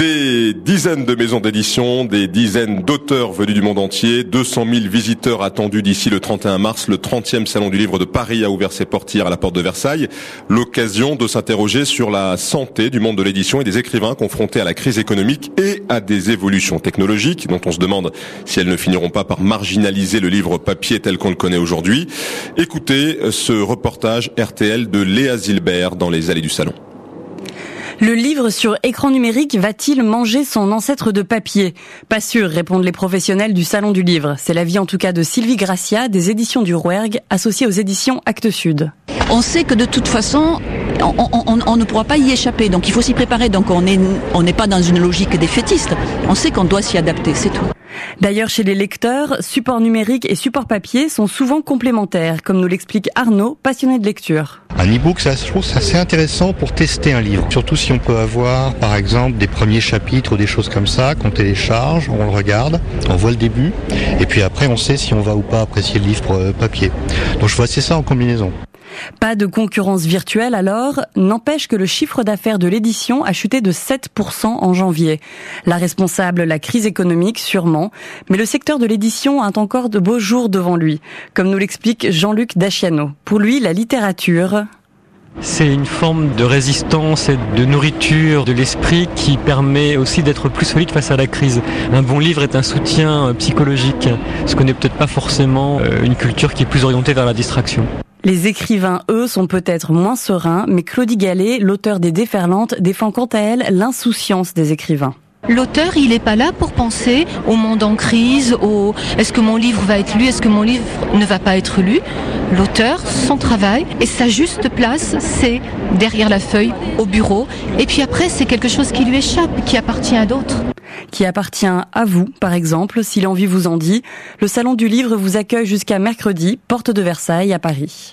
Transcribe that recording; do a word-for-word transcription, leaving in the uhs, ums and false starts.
Des dizaines de maisons d'édition, des dizaines d'auteurs venus du monde entier, deux cent mille visiteurs attendus d'ici le trente et un mars. Le trentième Salon du Livre de Paris a ouvert ses portes hier à la porte de Versailles. L'occasion de s'interroger sur la santé du monde de l'édition et des écrivains confrontés à la crise économique et à des évolutions technologiques dont on se demande si elles ne finiront pas par marginaliser le livre papier tel qu'on le connaît aujourd'hui. Écoutez ce reportage R T L de Léa Zilbert dans les allées du Salon. Le livre sur écran numérique va-t-il manger son ancêtre de papier ? Pas sûr, répondent les professionnels du Salon du Livre. C'est l'avis en tout cas de Sylvie Gracia, des éditions du Rouergue, associée aux éditions Actes Sud. On sait que de toute façon, on, on, on ne pourra pas y échapper, donc il faut s'y préparer. Donc on n'est on n'est pas dans une logique défaitiste. On sait qu'on doit s'y adapter, c'est tout. D'ailleurs, chez les lecteurs, support numérique et support papier sont souvent complémentaires, comme nous l'explique Arnaud, passionné de lecture. Un e-book, ça, je trouve ça assez intéressant pour tester un livre. Surtout si on peut avoir, par exemple, des premiers chapitres ou des choses comme ça, qu'on télécharge, on le regarde, on voit le début, et puis après on sait si on va ou pas apprécier le livre papier. Donc je vois c'est ça en combinaison. Pas de concurrence virtuelle alors, n'empêche que le chiffre d'affaires de l'édition a chuté de sept pour cent en janvier. La responsable, la crise économique sûrement, mais le secteur de l'édition a encore de beaux jours devant lui, comme nous l'explique Jean-Luc Daciano. Pour lui, la littérature... c'est une forme de résistance et de nourriture de l'esprit qui permet aussi d'être plus solide face à la crise. Un bon livre est un soutien psychologique, ce qu'on n'est peut-être pas forcément une culture qui est plus orientée vers la distraction. Les écrivains, eux, sont peut-être moins sereins, mais Claudie Gallet, l'auteur des Déferlantes, défend quant à elle l'insouciance des écrivains. L'auteur, il n'est pas là pour penser au monde en crise, au est-ce que mon livre va être lu, est-ce que mon livre ne va pas être lu. L'auteur, son travail et sa juste place, c'est derrière la feuille, au bureau. Et puis après, c'est quelque chose qui lui échappe, qui appartient à d'autres. Qui appartient à vous, par exemple, si l'envie vous en dit. Le Salon du Livre vous accueille jusqu'à mercredi, porte de Versailles à Paris.